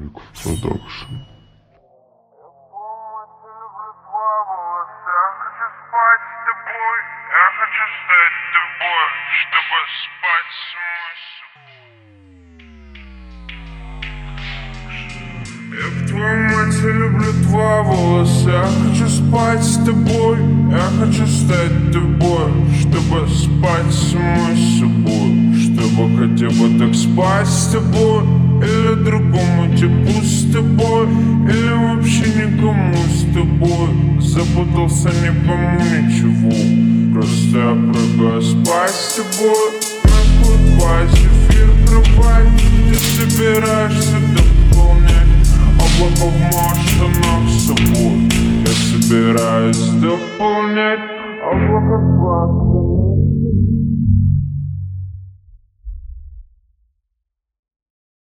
Ролик Продакшн. Я хочу стать тобой, чтобы спать самой собой. Я к твоей мать люблю твои волосы. Я хочу спать с тобой. Я хочу стать тобой, чтобы спать самой собой. Чтобы хотя бы так спать с тобой. Или другому типу с тобой. Или вообще никому с тобой. Запутался, не пойму ничего. Просто я прыгаю спать с тобой. На гудбай, зефир кровать. Ты собираешься дополнять облако в машинах с собой. Я собираюсь дополнять облако в